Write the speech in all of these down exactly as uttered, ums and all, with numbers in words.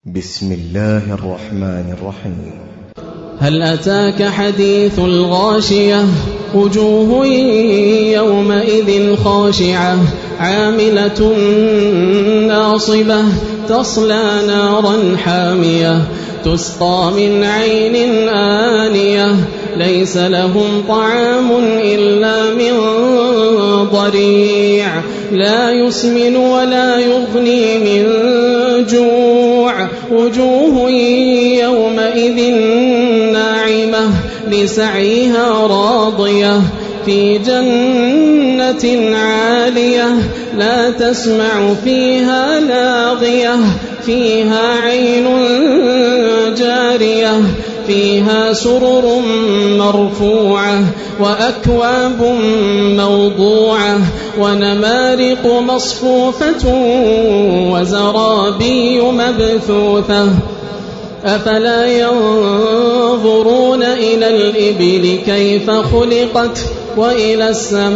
بسم الله الرحمن الرحيم. هل أتاك حديث الغاشية وجوه يومئذ خاشعة عاملة ناصبة تصلى نارا حامية تسقى من عين آنية ليس لهم طعام إلا من ضريع لا يسمن ولا يغني من جوع وجوه يومئذ ناعمة لسعيها راضية في جنة عالية لا تسمع فيها لاغية فيها عين جارية فيها سرر مرفوعة وأكواب موضوعة ونمارق مصفوفة وزرابي مبثوثة أفلا ينظرون إلى الإبل كيف خلقت وإلى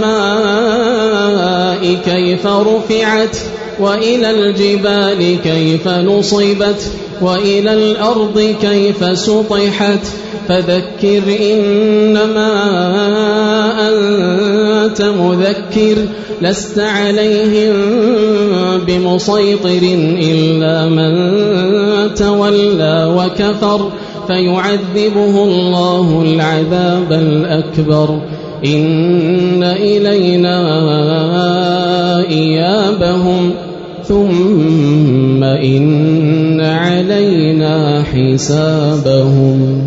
السماء كيف رفعت وإلى الجبال كيف نصبت وإلى الأرض كيف سطحت فذكر إنما أنت مذكر لست عليهم بمسيطر إلا من تولى وكفر فيعذبه الله العذاب الأكبر إن إلينا إيابهم ثم إن علينا حسابهم.